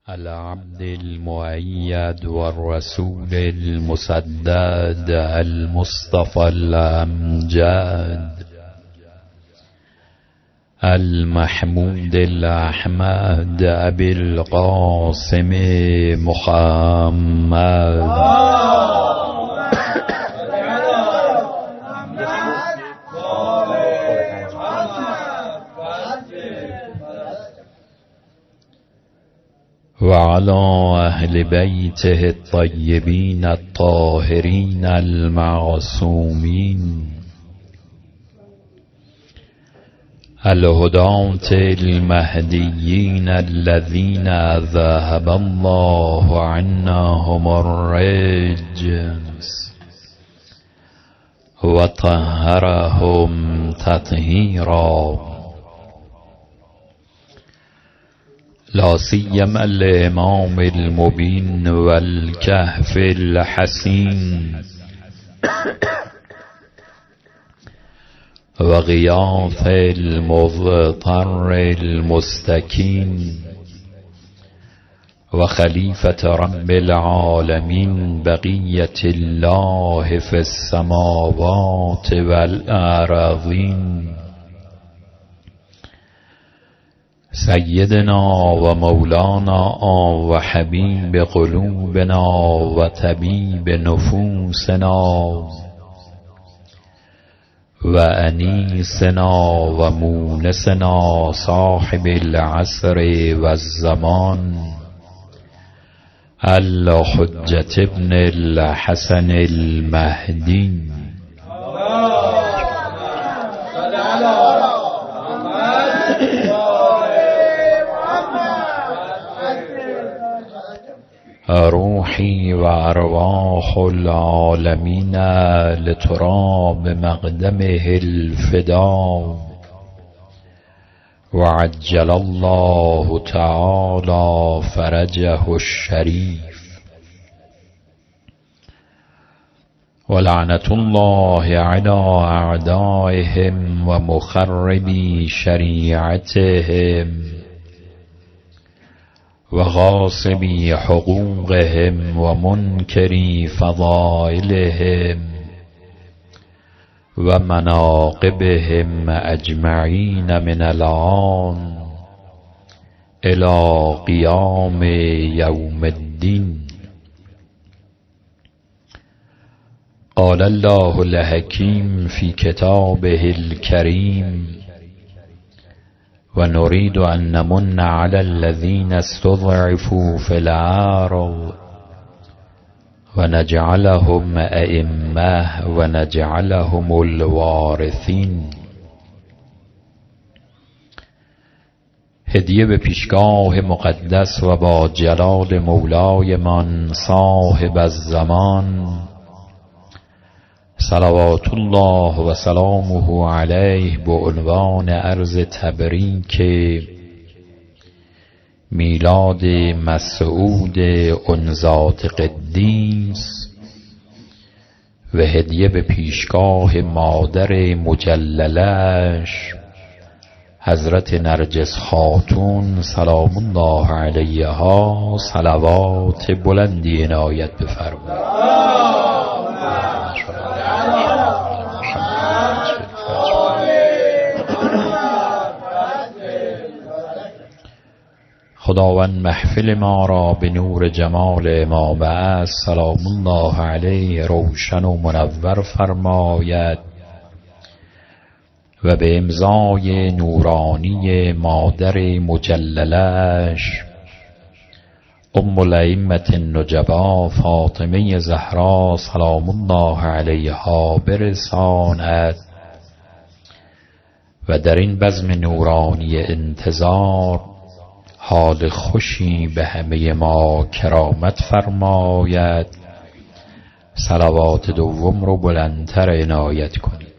العبد المؤيد والرسول المسدد المصطفى الأمجد المحمود الأحمد أبي القاسم محمد وعلى أهل بيته الطيبين الطاهرين المعصومين الهداة المهديين الذين ذهب الله عنهم الرجس وطهرهم تطهيرا، لا سيما الإمام المبين والكهف الحسين وغياث المضطر المستكين وخليفة رب العالمين بقية الله في السماوات والأراضين سيدنا ومولانا وحبيب قلوبنا وطبيب نفوسنا وأنيسنا ومونسنا صاحب العصر والزمان الحجة ابن الحسن المهدي روحي وأرواح العالمين لتراب مقدمه الفداء وعجل الله تعالى فرجه الشريف، ولعنة الله على أعدائهم ومخربي شريعتهم وغاصبي حقوقهم ومنكري فضائلهم ومناقبهم أجمعين من الآن إلى قيام يوم الدين. قال الله الحكيم في كتابه الكريم: ونريد أن نمن على الذين استضعفوا في الأرض ونجعلهم أئمة ونجعلهم الوارثين. هدیه به پیشگاه مقدس و با جلال مولای من صاحب الزمان صلوات الله و سلامه علیه به عنوان عرض تبریک میلاد مسعود عنزات قدیس و هدیه به پیشگاه مادر مجللش حضرت نرجس خاتون سلام الله علیها صلوات بلندی عنایت بفرمایید. خداوند محفل ما را به نور جمال امام است سلام الله علیه روشن و منور فرماید و به امضای نورانی مادر مجللش ام الائمة النجبا فاطمه زهرا سلام الله علیها برساند و در این بزم نورانی انتظار حال خوشی به همه ما کرامت فرماید. صلوات دوم رو بلندتر عنایت کنید.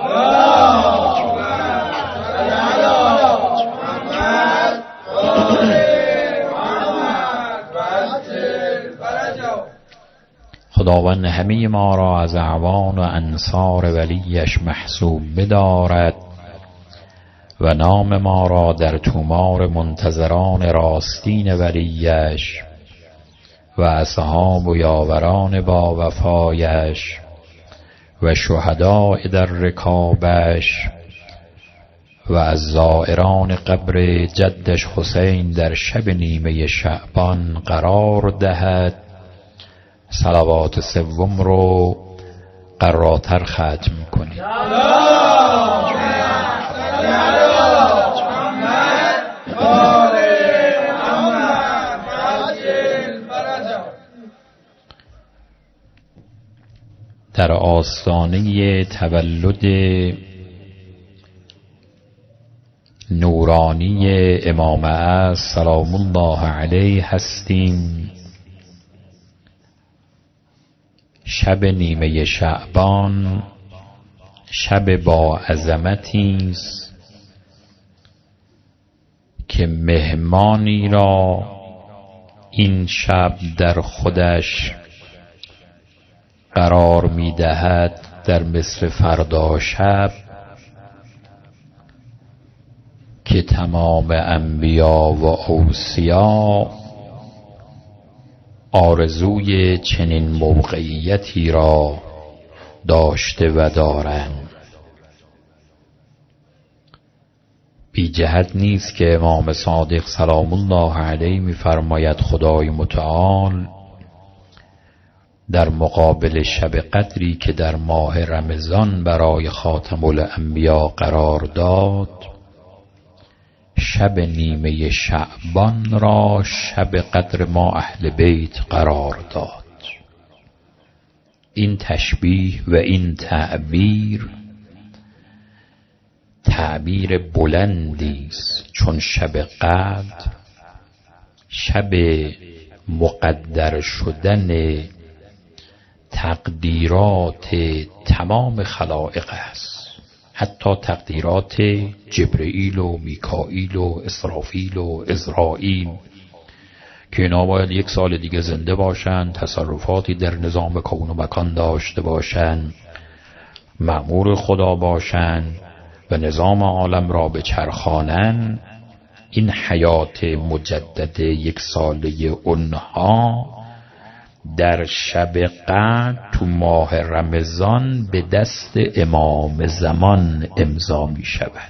خداوند همه ما را از اعوان و انصار ولیش محسوب بدارد و نام ما را در تومار منتظران راستین ولیش و اصحاب و یاوران با وفایش و شهداء در رکابش و از زائران قبر جدش حسین در شب نیمه شعبان قرار دهد. صلوات سوم رو قراتر ختم کنید. در آستانه تولد نورانی امام عصر سلام الله علیه هستیم. شب نیمه شعبان شب با عظمتی است که مهمانی را این شب در خودش قرار می‌دهد در مثل فردا شب که تمام انبیا و اوصیا آرزوی چنین موقعیتی را داشته و دارند. بی جهت نیست که امام صادق سلام الله علیه می‌فرماید خدای متعال در مقابل شب قدری که در ماه رمضان برای خاتم الانبیا قرار داد، شب نیمه شعبان را شب قدر ما اهل بیت قرار داد. این تشبیه و این تعبیر بلندی است، چون شب قدر شب مقدر شدن تقدیرات تمام خلائق است، حتی تقدیرات جبرئیل و میکائیل و اسرافیل و عزرائیل که اینا باید 1 سال دیگه زنده باشن، تصرفاتی در نظام کون و مکان داشته باشن، مأمور خدا باشن و نظام عالم را بچرخانن. این حیات مجدد 1 ساله اونها در شب قدر تو ماه رمضان به دست امام زمان امضا می شود.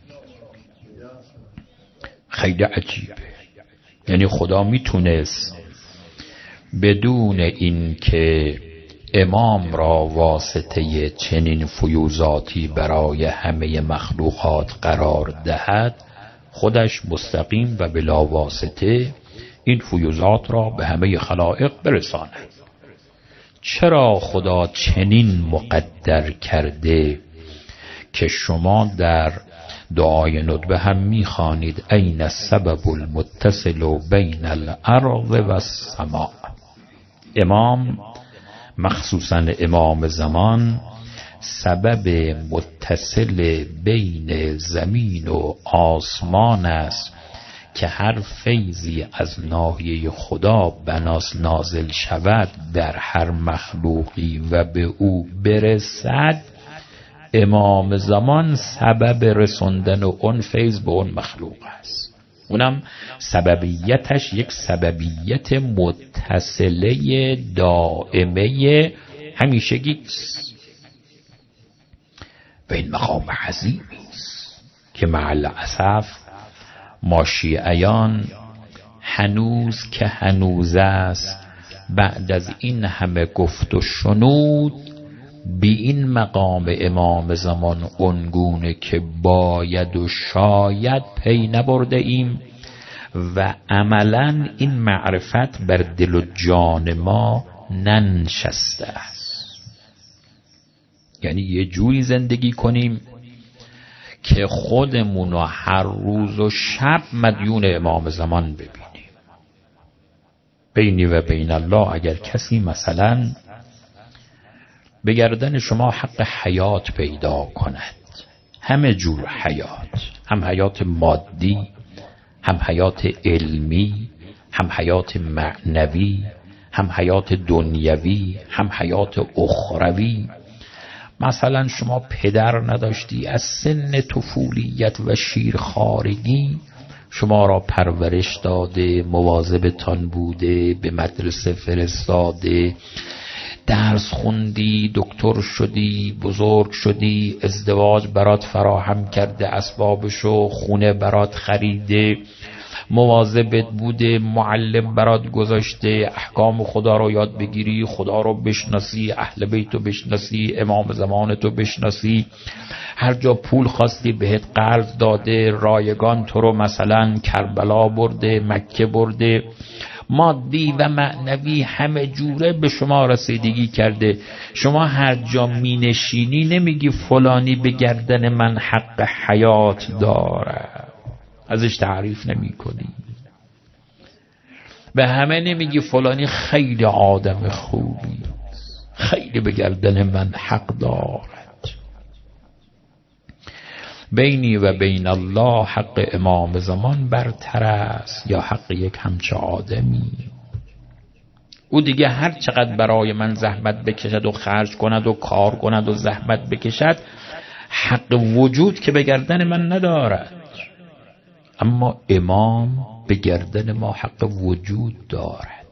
خیلی عجیبه. یعنی خدا میتونست بدون این که امام را واسطه چنین فیوزاتی برای همه مخلوقات قرار دهد، خودش مستقیم و بلا واسطه این فیوزات را به همه خلائق برساند. چرا خدا چنین مقدر کرده که شما در دعای ندبه هم میخوانید این السبب المتصل بین الارض و السماء. امام، مخصوصا امام زمان، سبب متصل بین زمین و آسمان است که هر فیضی از ناحیه خدا بناس نازل شود در هر مخلوقی و به او برسد، امام زمان سبب رسوندن اون فیض به اون مخلوق است. اونم سببیتش یک سببیت متصله دائمه همیشگی است و این مقام عظیمی است که مع الاسف ما شیعیان هنوز که هنوز است بعد از این همه گفت و شنود بی این مقام امام زمان اونگونه که باید و شاید پی نبرده ایم و عملا این معرفت بر دل و جان ما ننشسته است. یعنی یه جوری زندگی کنیم که خودمون رو هر روز و شب مدیون امام زمان ببینیم. بینی و بین الله اگر کسی مثلا به گردن شما حق حیات پیدا کند، همه جور حیات، هم حیات مادی، هم حیات علمی، هم حیات معنوی، هم حیات دنیوی، هم حیات اخروی، مثلا شما پدر نداشتی، از سن طفولیت و شیرخوارگی شما را پرورش داده، مواظبتان بوده، به مدرسه فرستاده، درس خوندی، دکتر شدی، بزرگ شدی، ازدواج برات فراهم کرده، اسبابشو، خونه برات خریده، مواظبت بوده، معلم برات گذاشته، احکام خدا رو یاد بگیری، خدا رو بشناسی، اهل بیت رو بشناسی، امام زمانتو بشناسی، هر جا پول خواستی بهت قرض داده، رایگان تو رو مثلا کربلا برده، مکه برده، مادی و معنوی همه جوره به شما رسیدگی کرده. شما هر جا می نشینی نمیگی فلانی به گردن من حق حیات داره، ازش تعریف نمی کنی، به همه نمیگی فلانی خیلی آدم خوبی، خیلی به گردن من حق دارد. بینی و بین الله حق امام زمان برتر است یا حق یک همچه آدمی؟ او دیگه هر چقدر برای من زحمت بکشد و خرج کند و کار کند و زحمت بکشد، حق وجود که به گردن من ندارد. اما امام به گردن ما حق وجود دارد.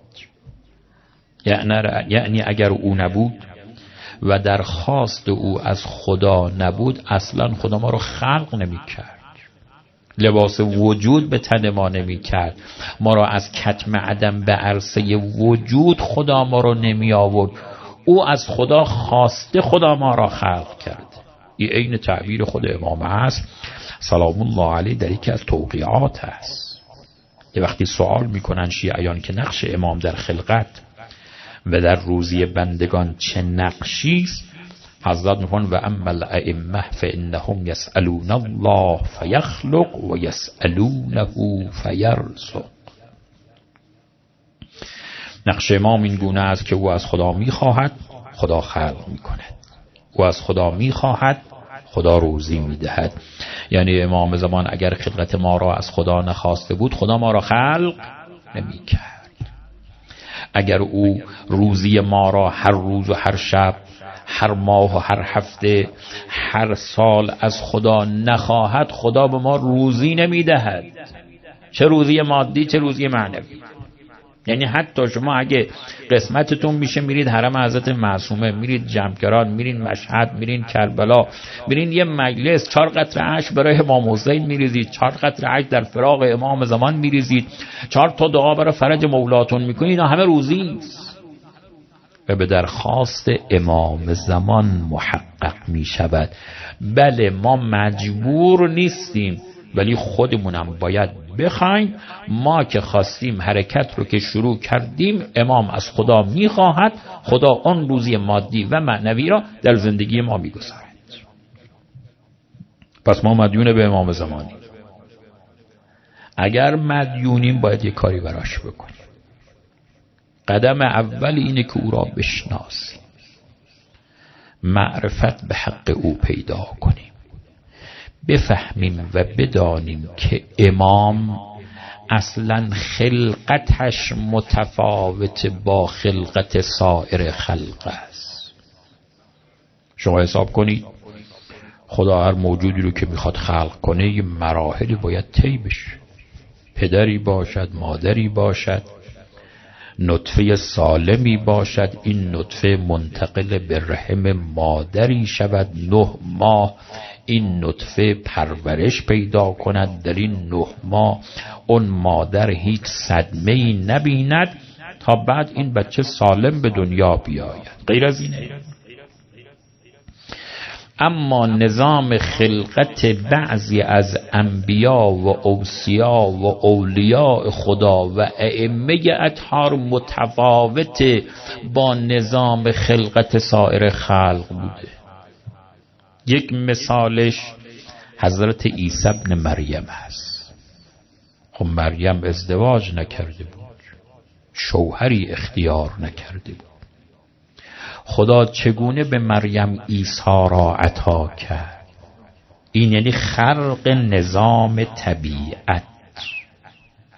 یعنی اگر او نبود و درخواست او از خدا نبود، اصلا خدا ما رو خلق نمی کرد، لباس وجود به تن ما نمی کرد، ما رو از کتم عدم به عرصه وجود خدا ما رو نمی آورد. او از خدا خواسته خدا ما را خلق کرد. این عین تعبیر خود امام هست سلام الله علیه در یکی از توقیعات هست. یه وقتی سوال میکنن شیعیان که نقش امام در خلقت و در روزی بندگان چه نقشی است، حضرت میگن و اما الائمه فانهم یسالون الله فیخلق و یسالونه فیرزق. نقش امام این گونه است که او از خدا میخواهد، خدا خلق میکند، او از خدا میخواهد، خدا روزی میدهد. یعنی امام زمان اگر خلقت ما را از خدا نخواسته بود، خدا ما را خلق نمیکرد. اگر او روزی ما را هر روز و هر شب، هر ماه و هر هفته، هر سال از خدا نخواهد، خدا به ما روزی نمیدهد، چه روزی مادی چه روزی معنوی. یعنی حتی شما اگه قسمتتون میشه میرید حرم حضرت معصومه، میرید جمکران، میرین مشهد، میرین کربلا، میرین یه مجلس 4 قطره اشک برای امام حسین میریزید، 4 قطره اشک در فراق امام زمان میریزید، 4 تا دعا برای فرج مولاتون میکنید، اینا همه روزی است و به درخواست امام زمان محقق میشود. بله ما مجبور نیستیم، ولی خودمونم باید بخوایم. ما که خواستیم حرکت رو که شروع کردیم، امام از خدا میخواهد، خدا اون روزی مادی و معنوی را در زندگی ما میگذارد. پس ما مدیون به امام زمانی. اگر مدیونیم باید یک کاری براش بکنیم. قدم اول اینه که او را بشناسیم، معرفت به حق او پیدا کنیم، بفهمیم و بدانیم که امام اصلا خلقتش متفاوت با خلقت سایر خلق است. شما حساب کنید خدا هر موجودی رو که میخواد خلق کنه یه مراحلی باید طی بشه. پدری باشد، مادری باشد، نطفه سالمی باشد، این نطفه منتقل به رحم مادری شود، 9 ماه این نطفه پرورش پیدا کند، در این 9 ماه اون مادر هیچ صدمه‌ای نبیند تا بعد این بچه سالم به دنیا بیاید. غیر از اینه. اما نظام خلقت بعضی از انبیا و اوصیا و اولیاء خدا و ائمه اطهار متفاوت با نظام خلقت سایر خلق بوده. یک مثالش حضرت عیسی ابن مریم هست. خب مریم ازدواج نکرده بود، شوهری اختیار نکرده بود. خدا چگونه به مریم عیسی را عطا کرد؟ این یعنی خرق نظام طبیعت.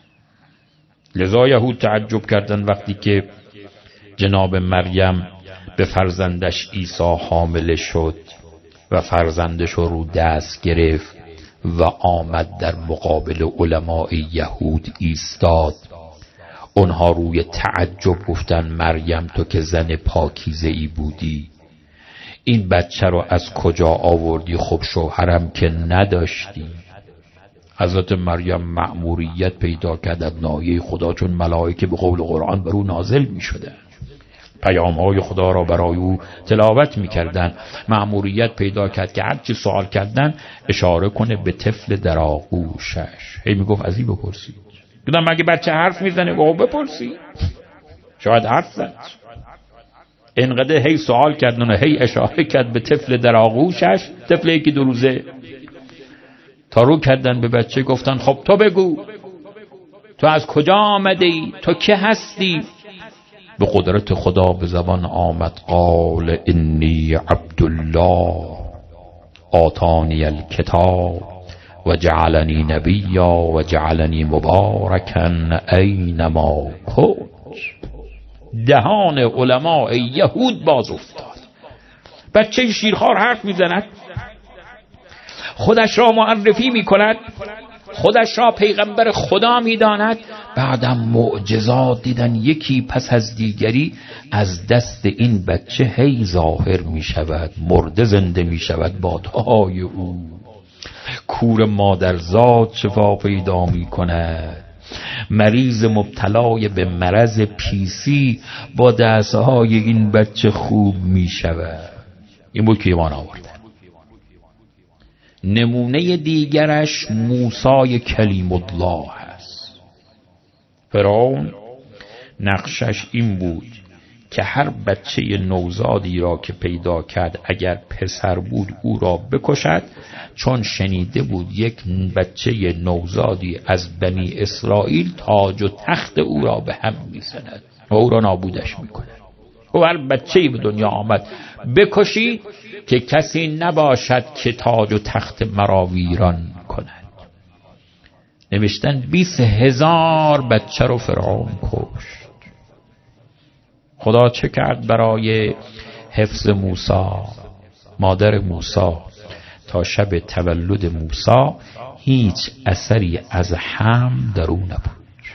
لذا یهود تعجب کردن وقتی که جناب مریم به فرزندش عیسی حامله شد و فرزندش رو دست گرفت و آمد در مقابل علماء یهود ایستاد. اونها روی تعجب گفتن مریم تو که زن پاکیزه ای بودی، این بچه رو از کجا آوردی؟ خب شوهرم که نداشتی. حضرت مریم مأموریت پیدا کرد از ناحیه خدا، چون ملائکه به قول قرآن بر او نازل می شدن، پیام‌های خدا را برای او تلاوت می‌کردند. مأموریت پیدا کرد که هر چی سوال کردن اشاره کنه به طفل در آغوشش. هی میگفت از این بپرسید. گفتم مگه بچه حرف میزنه؟ گفت بپرسید، شاید حرف زد. اینقدر هی سوال کردن و هی اشاره کرد به طفل در آغوشش، طفل یکی 2 روزه. تا رو کردن به بچه گفتن خب تو بگو، تو از کجا آمده ای؟ تو که هستی؟ به قدرت خدا به زبان آمد قال انی عبدالله آتانی الکتاب و جعلنی نبیا و جعلنی مبارکا اینما کنت. دهان علماء یهود باز افتاد. بچه شیرخوار حرف میزند، خودش را معرفی میکند، خودش را پیغمبر خدا میداند. بعدم معجزات دیدن یکی پس از دیگری از دست این بچه هی ظاهر می شود، مرده زنده می شود با دعای او. کور مادرزاد شفا پیدا می کند، مریض مبتلای به مرض پیسی با دستهای این بچه خوب می شود. این بود که ایمان آورده. نمونه دیگرش موسی کلیم الله است. فرعون نقشش این بود که هر بچه نوزادی را که پیدا کرد اگر پسر بود او را بکشد، چون شنیده بود یک بچه نوزادی از بنی اسرائیل تاج و تخت او را به هم می‌زند و او را نابودش می‌کند. و هر بچه‌ای به دنیا آمد بکشید که کسی نباشد که تاج و تخت مرا ویران کند. نوشتن 20,000 بچه رو فرعون کشت. خدا چه کرد برای حفظ موسی؟ مادر موسی تا شب تولد موسی هیچ اثری از حمل در او نبود.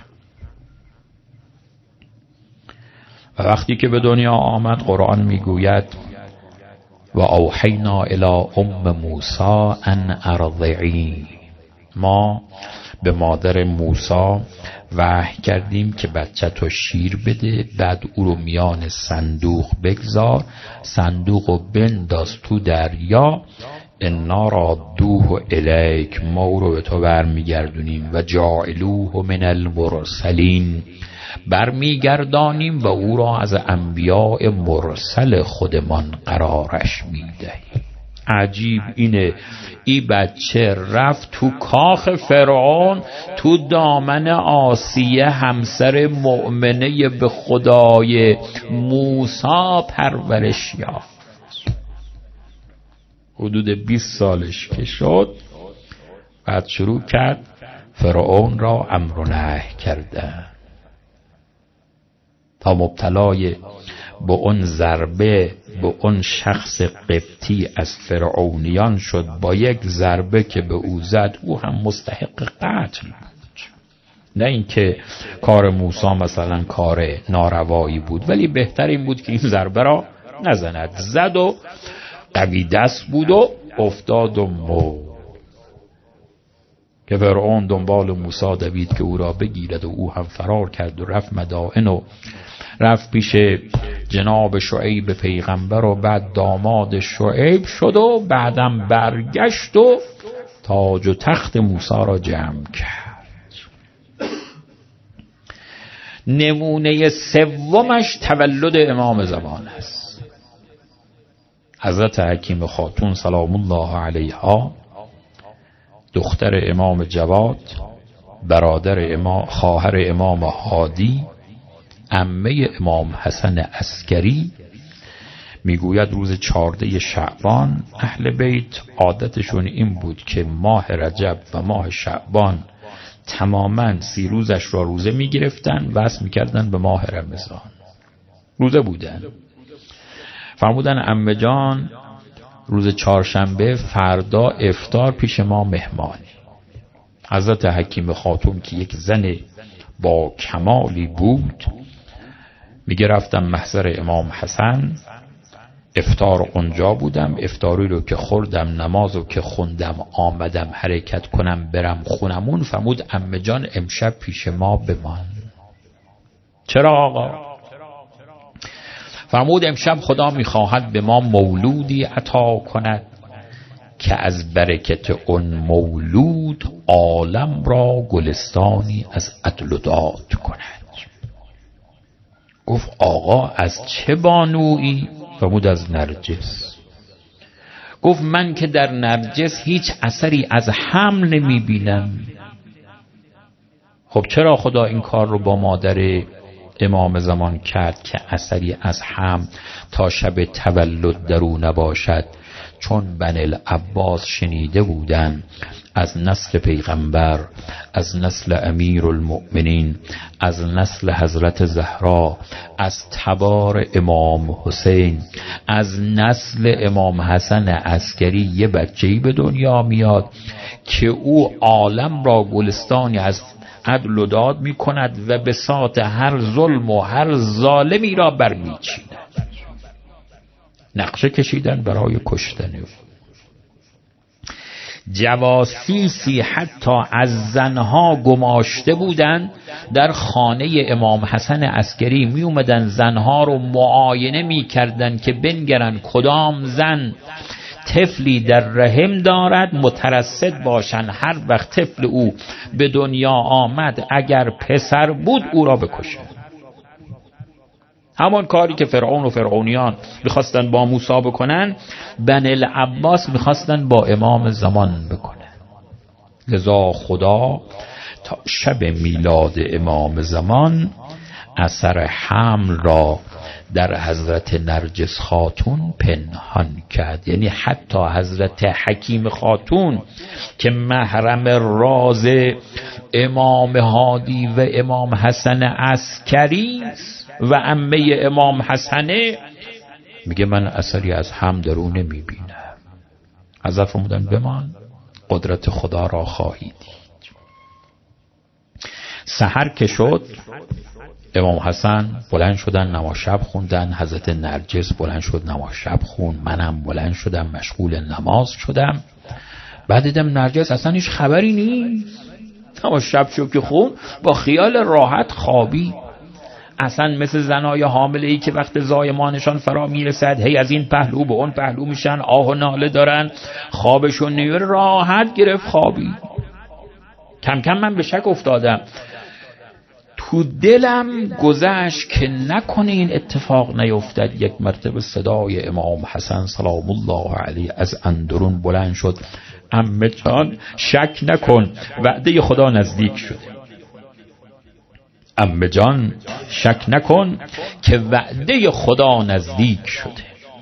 و وقتی که به دنیا آمد قرآن میگوید و اوحینا الی ام موسی ان ارضعی، ما به مادر موسی وحی کردیم که بچه تو شیر بده، بعد او رو میان صندوق بگذار، صندوق رو بنداز تو دریا، انا رادوه الیک، ما او رو به تو برمیگردونیم، و جاعلوه من المرسلین، برمیگردانیم و او را از انبیاء مرسل خودمان قرارش میدهیم. عجیب اینه، این بچه رفت تو کاخ فرعون، تو دامن آسیه همسر مؤمنه به خدای موسی پرورش یافت. حدود 20 سالش که شد بعد شروع کرد فرعون را امر و نهی کردن، تا مبتلای به اون ضربه به اون شخص قبطی از فرعونیان شد. با یک ضربه که به او زد او هم مستحق قتل بود. نه اینکه کار موسی مثلا کار ناروایی بود، ولی بهتر این بود که این ضربه را نزند. زد و قوی دست بود و افتاد و مرد. که فرعون دنبال موسی دوید که او را بگیرد و او هم فرار کرد و رفت مدائن و رفت پیش جناب شعیب پیغمبر و بعد داماد شعیب شد و بعدم برگشت و تاج و تخت موسی را جمع کرد. نمونه سومش تولد امام زمان است. حضرت حکیم خاتون سلام الله علیها، دختر امام جواد، برادر امام، خواهر امام هادی، عمه امام حسن عسکری، میگوید روز 14 شعبان اهل بیت عادتشون این بود که ماه رجب و ماه شعبان تماما 30 روزش را روزه میگرفتن، وصل میکردن به ماه رمضان. روزه بودن. فرمودن عمه جان روز چهارشنبه فردا افطار پیش ما مهمانی. حضرت حکیم خاتون که یک زن با کمالی بود میگه رفتم محضر امام حسن، افطار اونجا بودم، افطاری رو که خوردم، نماز رو که خوندم، آمدم حرکت کنم برم خونمون. فرمود عمه جان امشب پیش ما بمان. چرا آقا؟ فرمود امشب خدا میخواهد به ما مولودی عطا کند که از برکت اون مولود عالم را گلستانی از عدل و داد کند. گفت آقا از چه بانویی؟ فرمود از نرجس. گفت من که در نرجس هیچ اثری از حمل نمی بینم. خب چرا خدا این کار رو با مادر امام زمان کرد که اثری از حمل تا شب تولد در او نباشد؟ چون بنی العباس شنیده بودن از نسل پیغمبر، از نسل امیر المؤمنین، از نسل حضرت زهرا، از تبار امام حسین، از نسل امام حسن عسکری یه بچه‌ای به دنیا میاد که او عالم را گلستانی از عدل و داد می کند و بساط هر ظلم و هر ظالمی را برمیچیند. نقشه کشیدن برای کشتن او. جواسیسی حتی از زنها گماشته بودند، در خانه امام حسن عسکری می اومدن زنها رو معاینه می کردن که بنگرن کدام زن طفلی در رحم دارد، مترصد باشن هر وقت طفل او به دنیا آمد اگر پسر بود او را بکشن. همون کاری که فرعون و فرعونیان میخواستن با موسی بکنن، بنی العباس میخواستن با امام زمان بکنن. لذا خدا تا شب میلاد امام زمان اثر حمل را در حضرت نرجس خاتون پنهان کرد. یعنی حتی حضرت حکیم خاتون که محرم راز امام هادی و امام حسن عسکری و عمه امام حسنه میگه من اثری از هم در او نمیبینم. حضرت فرمودن بمان، قدرت خدا را خواهی دید. سحر که شد امام حسن بلند شدن نماز شب خوندن، حضرت نرجس بلند شد نماز شب خون، منم بلند شدم مشغول نماز شدم. بعد دیدم نرجس اصلا هیچ خبری نیست، نماز شب شد که خون با خیال راحت خوابی. اصلا مثل زنای حامله‌ای که وقت زایمانشان فرا میرسد هی از این پهلو به اون پهلو میشن، آه و ناله دارن، خوابشون نمیبره، راحت گرفت خوابی. کم کم من به شک افتادم، تو دلم گذشت که نکنه این اتفاق نیفتد. یک مرتبه صدای امام حسن سلام الله علیه از اندرون بلند شد، عمه جان شک نکن وعده خدا نزدیک شده. عمه جان شک نکن که وعده خدا نزدیک شده.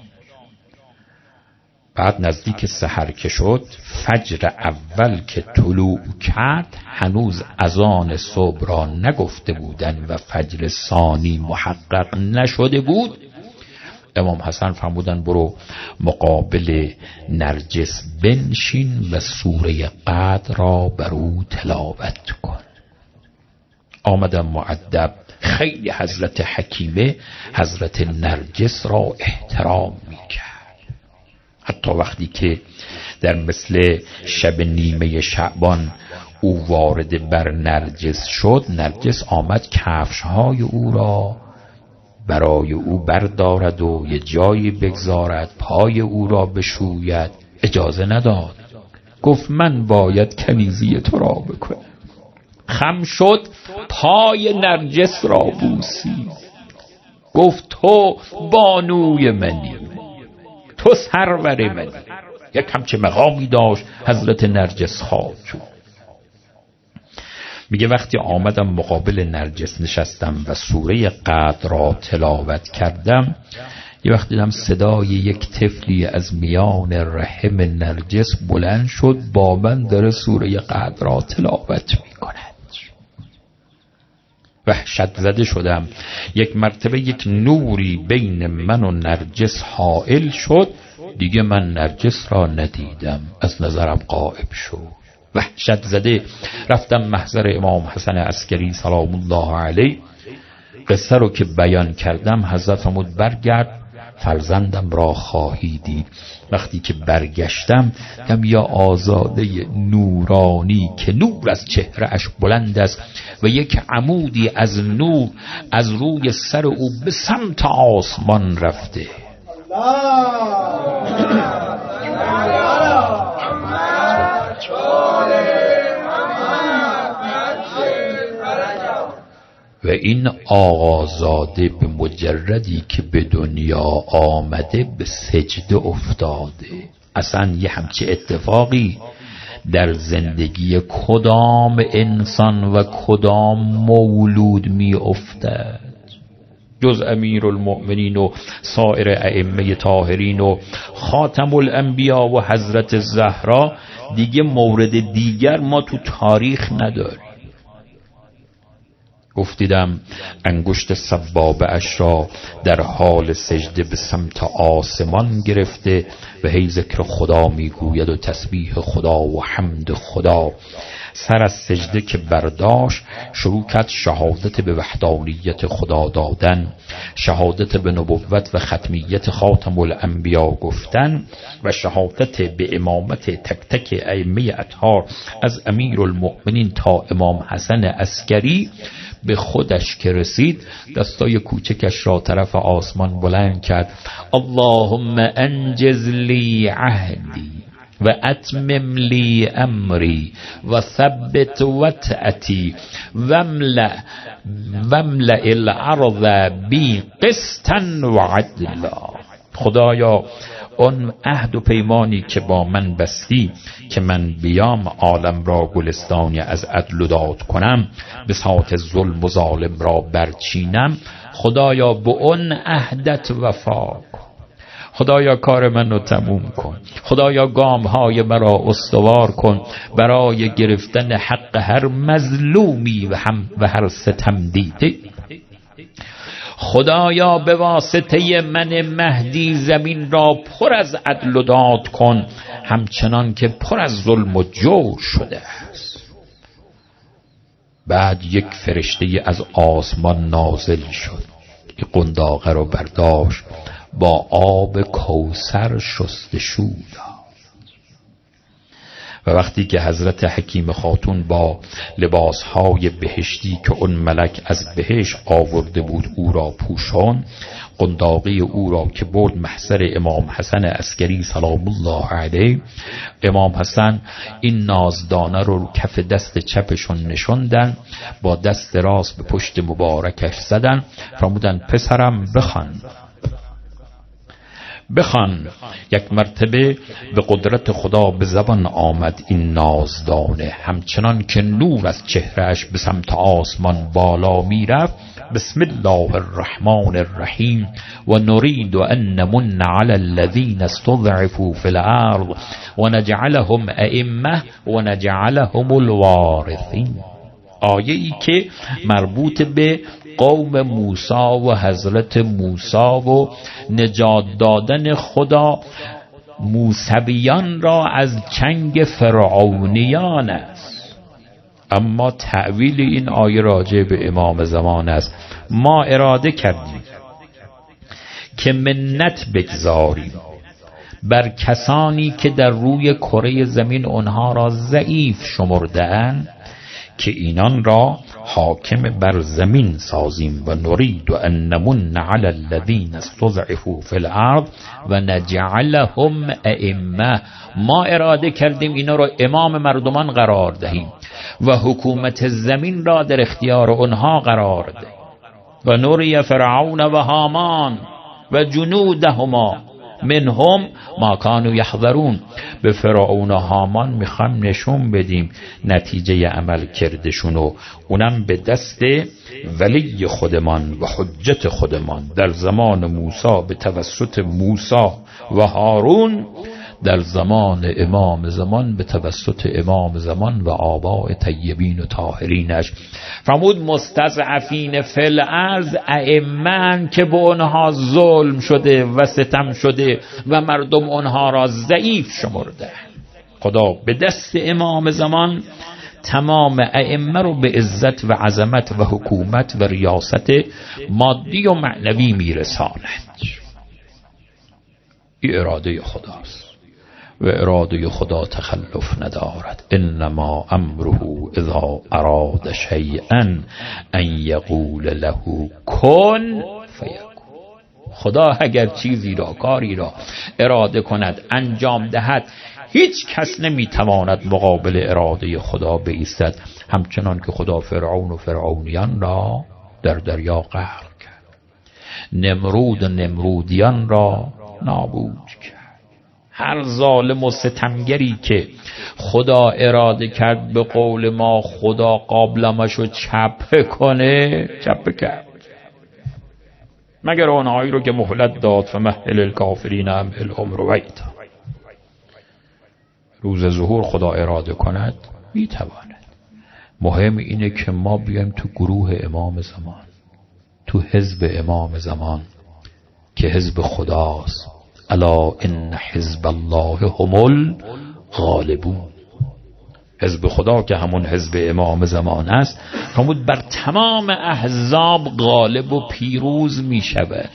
بعد نزدیک سحر که شد، فجر اول که طلوع کرد هنوز اذان صبح را نگفته بودن و فجر ثانی محقق نشده بود. امام حسن فرمودن برو مقابل نرجس بنشین و سوره قدر را بر او تلاوت کن. آمدم مؤدب. خیلی حضرت حکیمه حضرت نرجس را احترام میکرد. حتی وقتی که در مثل شب نیمه شعبان او وارد بر نرجس شد، نرجس آمد کفشهای او را برای او بردارد و یه جایی بگذارد، پای او را بشوید. اجازه نداد، گفت من باید کنیزی تو را بکنم. خم شد پای نرجس را بوسید، گفت تو بانوی منی، تو سرور منی. یک همچه مقامی داشت حضرت نرجس خاتون. میگه وقتی آمدم مقابل نرجس نشستم و سوره قدر را تلاوت کردم، یه وقت دیدم صدای یک طفلی از میان رحم نرجس بلند شد، با من داره سوره قدر را تلاوت میکند. وحشت زده شدم. یک مرتبه یک نوری بین من و نرجس حائل شد، دیگه من نرجس را ندیدم، از نظرم غائب شد. وحشت زده رفتم محضر امام حسن عسکری سلام الله علیه. قصه رو که بیان کردم، حضرت فرمود برگرد فرزندم را خواهی دید. وقتی که برگشتم دیدم یا آزاده نورانی که نور از چهرهش بلند است و یک عمودی از نور از روی سر او به سمت آسمان رفته. و این آقازاده به مجردی که به دنیا آمده به سجده افتاده. اصلا یه همچه اتفاقی در زندگی کدام انسان و کدام مولود می افتد جز امیرالمؤمنین و سایر ائمه طاهرین و خاتم الانبیا و حضرت زهرا؟ دیگه مورد دیگر ما تو تاریخ نداریم. گفتیدم انگشت سبابه اش را در حال سجده به سمت آسمان گرفته و هی ذکر خدا میگوید و تسبیح خدا و حمد خدا. سر از سجده که برداشت شروع کرد شهادت به وحدانیت خدا دادن، شهادت به نبوت و ختمیت خاتم الانبیا گفتن و شهادت به امامت تک تک ائمه اطهار از امیرالمؤمنین تا امام حسن عسکری. به خودش که رسید دستای کوچکش را طرف آسمان بلند کرد. اللهم انجز لی عهدی و اتمم لی امری و ثبت وطأتی واملأ الارض بی قسطا و عدلا. خدایا اون عهد و پیمانی که با من بستی که من بیام عالم را گلستانی از عدل و داد کنم، بساط ظلم و ظالم را برچینم، خدایا به اون عهدت وفا کن. خدایا کار من رو تموم کن. خدایا گامهای مرا استوار کن برای گرفتن حق هر مظلومی و هر ستم دیده. خدایا به واسطه من مهدی زمین را پر از عدل و داد کن، همچنان که پر از ظلم و جور شده است. بعد یک فرشته از آسمان نازل شد که قنداقه را برداشت، با آب کوثر شستشو داد. و وقتی که حضرت حکیم خاتون با لباسهای بهشتی که اون ملک از بهشت آورده بود او را پوشان، قنداقه او را که برد محضر امام حسن عسکری سلام الله علیه، امام حسن این نازدانه رو کف دست چپشون نشوندن، با دست راست به پشت مبارکش زدن، فرمودن پسرم بخوان. یک مرتبه به قدرت خدا به زبان آمد این نازدانه، همچنان که نور از چهرهش به سمت آسمان بالا می رفت. بسم الله الرحمن الرحیم و نرید ان نمن علی الذین استضعفوا فی الارض و نجعلهم ائمه و نجعلهم الوارثین. آیه ای که مربوط به قوم موسی و حضرت موسی و نجات دادن خدا موسویان را از چنگ فرعونیان است. اما تأویل این آیه راجع به امام زمان است. ما اراده کردیم که منت بگذاریم بر کسانی که در روی کره زمین آنها را ضعیف شمرده‌اند که اینان را حاکم بر زمین سازیم و نرید ان نمن علی الذین استضعفوا فی الارض و نجعلهم ائمه. ما اراده کردیم اینا را امام مردمان قرار دهیم و حکومت زمین را در اختیار آنها قرار دهیم. و نوری فرعون و هامان و جنودهما منهم ما کانوا یحذرون. به فرعون و هامان میخوام نشون بدیم نتیجه عمل کردشون و اونم به دست ولی خودمان و حجت خودمان در زمان موسی به توسط موسی و هارون در زمان امام زمان به توسط امام زمان و آباء طیبین و طاهرینش. فرمود مستضعفین فی الارض ائمه که به آنها ظلم شده و ستم شده و مردم آنها را ضعیف شمرده. خدا به دست امام زمان تمام ائمه رو به عزت و عظمت و حکومت و ریاست مادی و معنوی میرساند. این اراده خداست و اراده خدا تخلف ندارد. انما امره اذا اراد شیئا ان یقول له کن فیکون. خدا اگر چیزی را، کاری را اراده کند، انجام دهد، هیچ کس نمیتواند مقابل اراده خدا بایستد. همچنان که خدا فرعون و فرعونیان را در دریا غرق کرد، نمرود و نمرودیان را نابود کرد. هر ظالم و ستمگری که خدا اراده کرد به قول ما خدا قابلمشو چپه کنه، چپه کرد، مگر آنهایی رو که مهلت داد فمهل الکافرین امهلهم رویدا. روز ظهور خدا اراده کند میتواند. مهم اینه که ما بیایم تو گروه امام زمان، تو حزب امام زمان که حزب خداست. الا ان حزب الله هم الغالبون. حزب خدا که همون حزب امام زمان است، فرمود بر تمام احزاب غالب و پیروز می شود.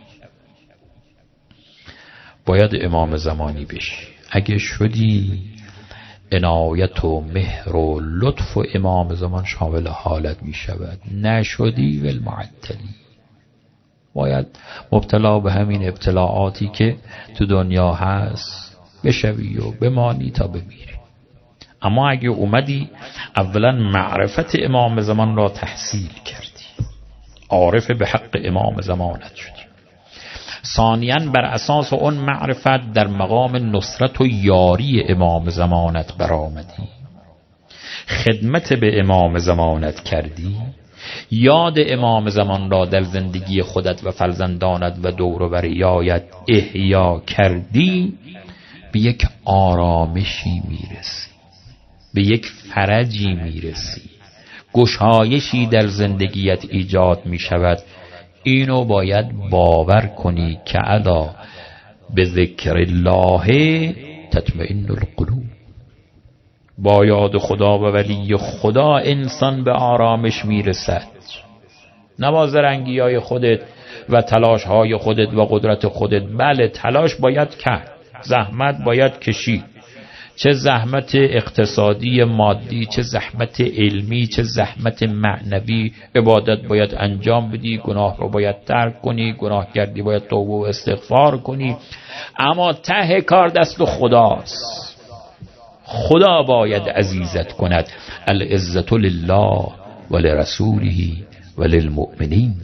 باید امام زمانی بشی. اگه شدی، عنایت و مهر و لطف و امام زمان شامل حالت می شود. نشدی والمعطلی، باید مبتلا به همین ابتلاعاتی که تو دنیا هست بشوی و بمانی تا بمیری. اما اگه اومدی اولا معرفت امام زمان را تحصیل کردی، عارف به حق امام زمانت شدی، ثانیاً بر اساس اون معرفت در مقام نصرت و یاری امام زمانت برآمدی، خدمت به امام زمانت کردی، یاد امام زمان را در زندگی خودت و فرزندانت و دور و بریایت احیا کردی، به یک آرامشی میرسی، به یک فرجی میرسی، گشایشی در زندگیت ایجاد میشود. اینو باید باور کنی که الا به ذکر الله تطمئن القلوب. با یاد خدا و ولی خدا انسان به آرامش میرسد. نه با زرنگی‌های خودت و تلاش‌های خودت و قدرت خودت. بله تلاش باید کرد، زحمت باید کشید، چه زحمت اقتصادی مادی، چه زحمت علمی، چه زحمت معنوی. عبادت باید انجام بدی، گناه رو باید ترک کنی، گناه کردی باید توبه و استغفار کنی. اما ته کار دست خداست. خدا باید عزیزت کند. العزت لله ولرسوله وللمؤمنین.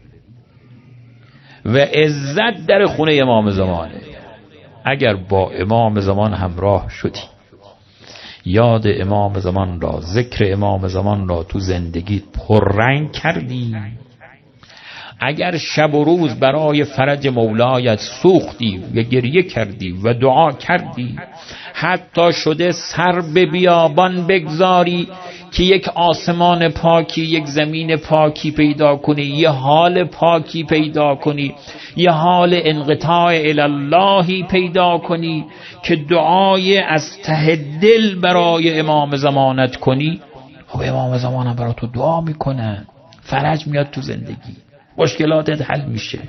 و عزت در خونه امام زمانه. اگر با امام زمان همراه شدی، یاد امام زمان را، ذکر امام زمان را تو زندگیت پررنگ کردی، اگر شب و روز برای فرج مولایت سوختی و گریه کردی و دعا کردی، حتی شده سر به بیابان بگذاری که یک آسمان پاکی، یک زمین پاکی پیدا کنی، یه حال پاکی پیدا کنی، یه حال انقطاع الاللهی پیدا کنی که دعای از ته دل برای امام زمانت کنی، خب امام زمانم برای تو دعا میکنن، فرج میاد تو زندگی، مشکلاتت حل میشه.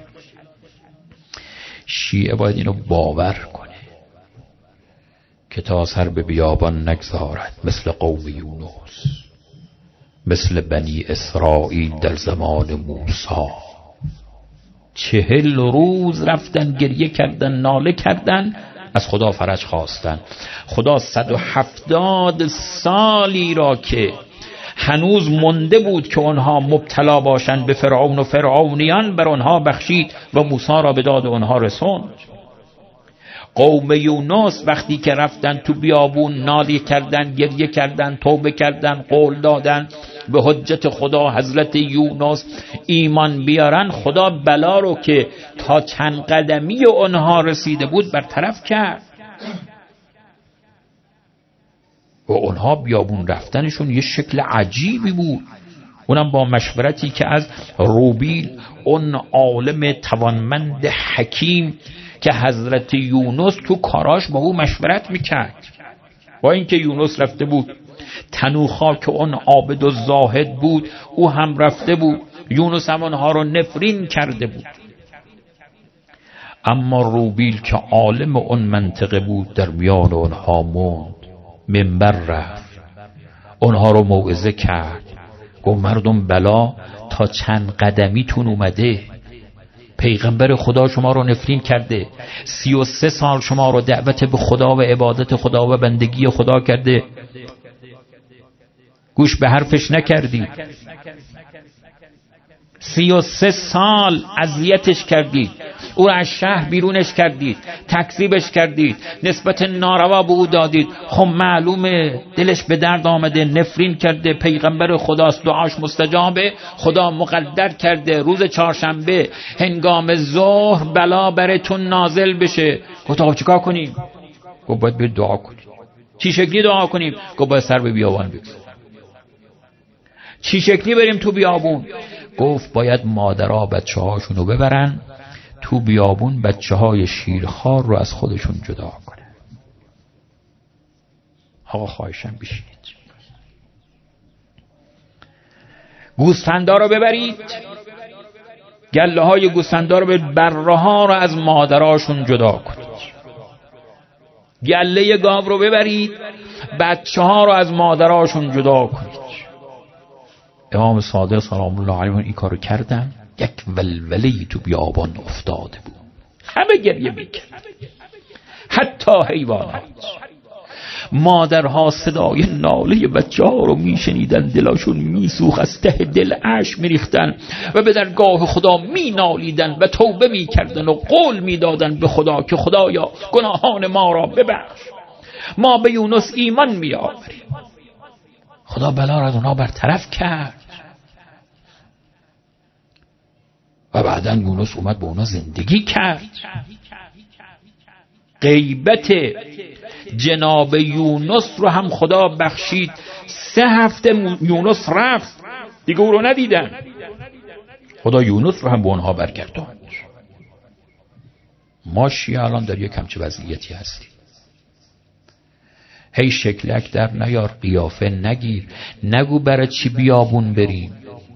شیعه باید اینو باور کنه که تا سر به بیابان نگذارد، مثل قوم یونس، مثل بنی اسرائیل در زمان موسی. 40 روز رفتن گریه کردن، ناله کردن، از خدا فرج خواستن. خدا 170 سالی را که هنوز مونده بود که آنها مبتلا باشند به فرعون و فرعونیان، بر آنها بخشید و موسی را به داد آنها رسوند. قوم یونس وقتی که رفتن تو بیابون، ناله کردن، گریه کردن، توبه کردن، قول دادن به حجت خدا حضرت یونس ایمان بیارن، خدا بلا رو که تا چند قدمی آنها رسیده بود برطرف کرد. و اونها بیابون رفتنشون یه شکل عجیبی بود، اونم با مشورتی که از روبیل، اون عالم توانمند حکیم که حضرت یونس تو کاراش با او مشورت میکرد. با اینکه یونس رفته بود تنوخا که اون عابد و زاهد بود، او هم رفته بود، یونس هم اونها رو نفرین کرده بود، اما روبیل که عالم اون منطقه بود در میان اونها موند، منبر رفت، اونها رو موعظه کرد، گفت مردم بلا تا چند قدمیتون اومده، پیغمبر خدا شما رو نفرین کرده، 33 سال شما رو دعوت به خدا و عبادت خدا و بندگی خدا کرده، گوش به حرفش نکردی، 33 سال اذیتش کردید، او را از شهر بیرونش کردید، تکذیبش کردید، نسبت ناروا به او دادید، خب معلومه دلش به درد آمده، نفرین کرده، پیغمبر خداست، دعاش مستجابه، خدا مقدر کرده روز چهارشنبه هنگام ظهر بلا براتون نازل بشه. گفت چیکار کنیم؟ گفت باید برید دعا کنیم. چی شکلی دعا کنیم؟ گفت باید سر به بیابان بگذاریم. چی شکلی بریم تو بیابون؟ گفت باید مادرها بچه هاشونو ببرن تو بیابون، بچه های شیرخوار رو از خودشون جدا کنه. آقا خواهشم بشینید. گوسفندا رو ببرید، گله های گوسفندا رو به بره ها رو از مادرهاشون جدا کنید. گله گاو رو ببرید، بچه ها رو از مادرهاشون جدا کنید. امام صادق سلام الله علیه این کارو کردن، یک ولولی تو بیابان افتاده بود، همه گریه میکرد، حتی حیوانات. مادرها صدای ناله بچه ها رو میشنیدن، دلاشون میسوخت، از ته دل اشک میریختن و به درگاه خدا مینالیدن و توبه میکردن و قول میدادن به خدا که خدایا گناهان ما را ببخش، ما به یونس ایمان میآوریم. خدا بلا را از اونها برطرف کرد و بعداً یونس اومد با اونا زندگی کرد. غیبت جناب یونس رو هم خدا بخشید. 3 هفته یونس رفت، دیگه او رو ندیدن. خدا یونس رو هم با اونها برگرداند. ما شیعه الان در یک همچه وضعیتی هستیم. هی شکلک در نیار، قیافه نگیر، نگو برای چی بیابون بریم،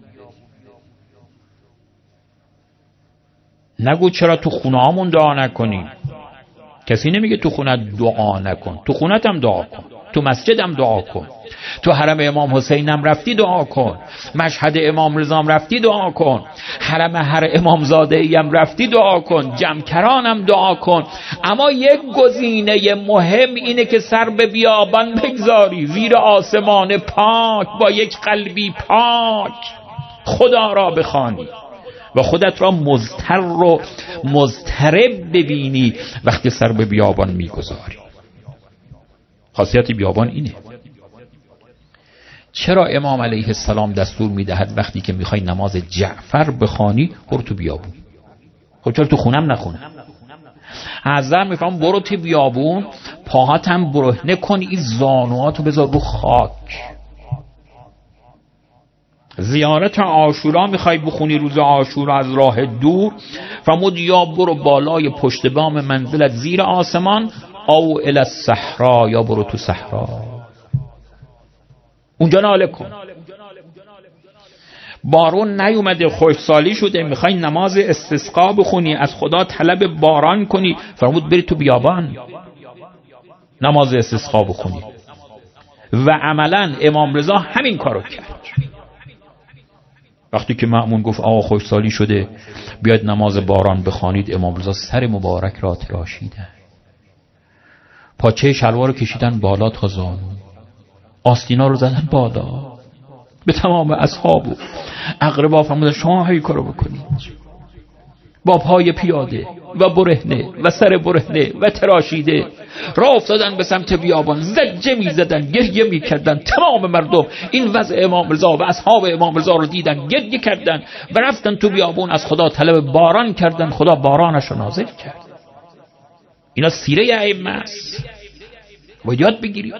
نگو چرا تو خونه هامون دعا نکنیم. کسی نمیگه تو خونت دعا نکن، تو خونت هم دعا کن، تو مسجد هم دعا کن، تو حرم امام حسین هم رفتی دعا کن، مشهد امام رضا هم رفتی دعا کن، حرم هر امام زاده ای هم رفتی دعا کن، جمکران هم دعا کن. اما یک گزینه مهم اینه که سر به بیابان بگذاری، زیر آسمان پاک با یک قلبی پاک خدا را بخوانی و خودت را مضطر و مضطرب ببینی وقتی سر به بیابان میگذاری. خاصیت بیابان اینه. چرا امام علیه السلام دستور میدهد وقتی که میخوای نماز جعفر بخوانی برو تو بیابون؟ خب چرا تو خونم نخونه؟ حضرت میفهم برو تو بیابون، پاهاتم برهنه کن، این زانواتو بذار رو خاک. زیارت عاشورا میخوای بخونی روز عاشورا از راه دور، فرمود یا برو بالای پشت بام منزلت زیر آسمان، او الی الصحرا، یا برو تو صحرا اونجا ناله کن. بارون نیومده، خشکسالی شده، میخوای نماز استسقا بخونی، از خدا طلب باران کنی، فرمود بری تو بیابان نماز استسقا بخونی. و عملا امام رضا همین کارو کرد. وقتی که مأمون گفت آقا خشکسالی شده بیاید نماز باران بخوانید، امام رضا سر مبارک را تراشیدن، پاچه شلوار رو کشیدن بالا تا زانو، آستینا رو زدن بالا، به تمام اصحاب و اقربا فرمودن شما هی کارو بکنید. با پای پیاده و برهنه و سر برهنه و تراشیده راه افتادن به سمت بیابان، زجه می زدن، گریه می کردن. تمام مردم این وضع امام رضا و اصحاب امام رضا رو دیدن، گریه کردن و رفتن تو بیابون از خدا طلب باران کردن. خدا بارانش رو نازل کرد. اینا سیره ائمه است، باید یاد بگیرید.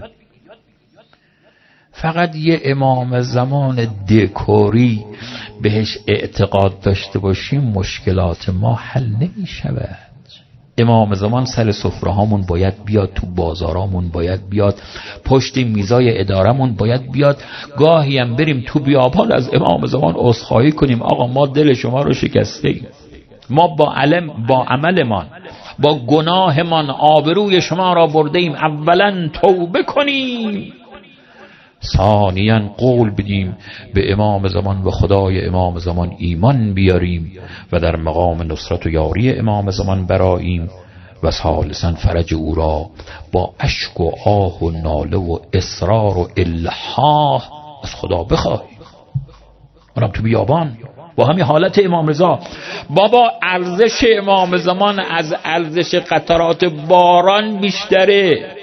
فقط یه امام زمان دکوری بهش اعتقاد داشته باشیم مشکلات ما حل نمی شود. امام زمان سر سفره هامون باید بیاد، تو بازارامون باید بیاد، پشت میزای ادارمون باید بیاد. گاهی هم بریم تو بیابان از امام زمان عذرخواهی کنیم آقا ما دل شما رو شکسته ایم، ما با عملمان با گناهمان آبروی شما را برده ایم، اولا توبه کنیم، ثانیاً قول بدیم به امام زمان و خدای امام زمان ایمان بیاریم و در مقام نصرت و یاری امام زمان براییم و ثالثاً فرج او را با اشک و آه و ناله و اصرار و الحاح از خدا بخواهیم. اونم تو بیابان با همین حالت امام رضا. بابا ارزش امام زمان از ارزش قطرات باران بیشتره،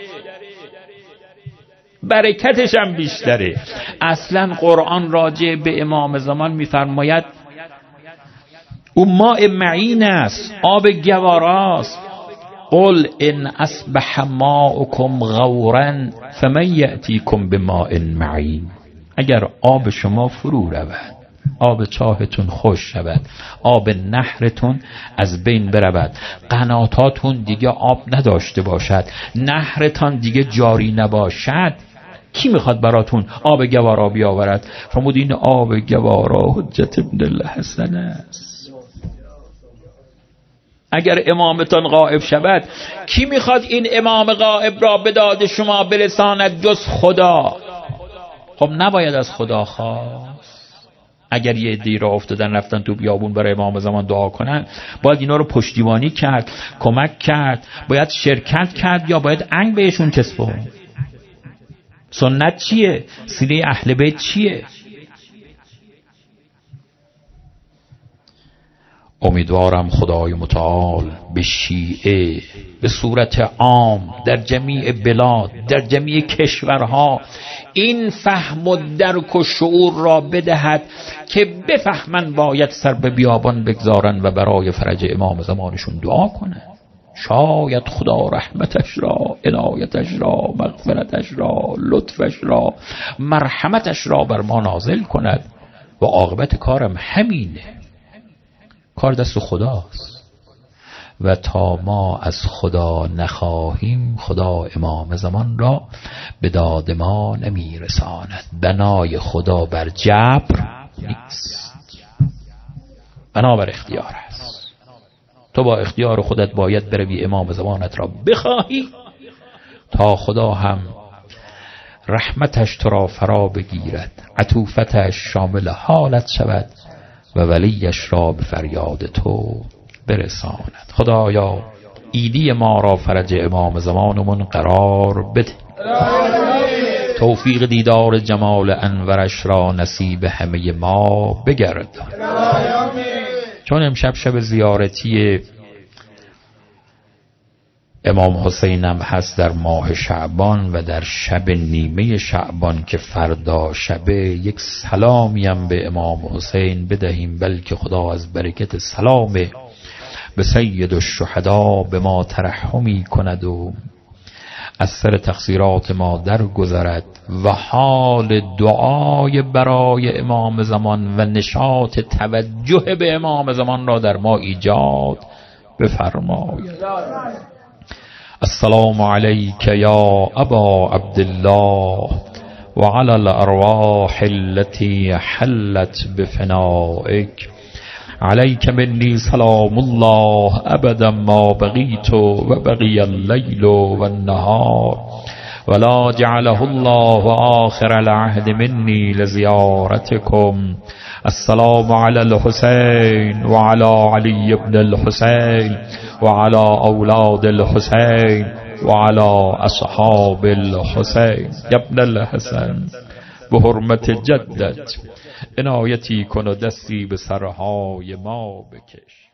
برکتش هم بیشتره. اصلا قرآن راجع به امام زمان میفرماید او ماء معین است، آب گواراست. قل ان اصبح ماؤکم غورا فمن یأتیکم بماء معین. اگر آب شما فرو رود، آب چاهتون خوش شود، آب نهرتون از بین برود، قناتاتون دیگه آب نداشته باشد، نهرتان دیگه جاری نباشد، کی میخواد براتون آب گوارا بیاورد؟ فرمود این آب گوارا حجت ابن الحسن است. اگر امامتان غائب شود کی میخواد این امام غائب را به داد شما برساند جز خدا؟ خب نباید از خدا خواست. اگر یه عده‌ای را افتادن رفتن تو بیابون برای امام زمان دعا کنن، باید اینا رو پشتیبانی کرد، کمک کرد، باید شرکت کرد یا باید انگ بهشون چسبوند؟ سنت چیه؟ سیره اهل بیت چیه؟ امیدوارم خدای متعال به شیعه به صورت عام در جمیع بلاد، در جمیع کشورها این فهم و درک و شعور را بدهد که بفهمن باید سر به بیابان بگذارن و برای فرج امام زمانشون دعا کنن. شاید خدا رحمتش را، عنایتش را، مغفرتش را، لطفش را، مرحمتش را بر ما نازل کند و عاقبت کارم همینه. کار دست خداست و تا ما از خدا نخواهیم خدا امام زمان را به داد ما نمیرساند. بنای خدا بر جبر نیست، بنا بر اختیار است. تو با اختیار خودت باید بروی امام زمانت را بخواهی تا خدا هم رحمتش تو را فرا بگیرد، عطوفتش شامل حالت شود و ولیش را به فریاد تو برساند. خدایا ایدی ما را فرج امام زمانمون قرار بده، توفیق دیدار جمال انورش را نصیب همه ما بگردان. چون امشب شب زیارتی امام حسینم هست در ماه شعبان و در شب نیمه شعبان که فردا شبه، یک سلامیم به امام حسین بدهیم، بلکه خدا از برکت سلام به سید الشهدا به ما ترحمی کند و از سر تقصیرات ما درگذرد و حال دعای برای امام زمان و نشاط توجه به امام زمان را در ما ایجاد بفرماید. السلام علیک یا ابا عبدالله و علی الارواح التي حلت بفنائک. علیک منی سلام الله ابدا ما بقیت و بقی اللیل و النهار ولا جعله الله آخر العهد منی لزیارتکم. السلام علی الحسین و علی علی ابن الحسین و علی اولاد الحسین و علی اصحاب الحسین. ابن الحسن به حرمت جدت عنایتی کن و دستی به سرهای ما بکش.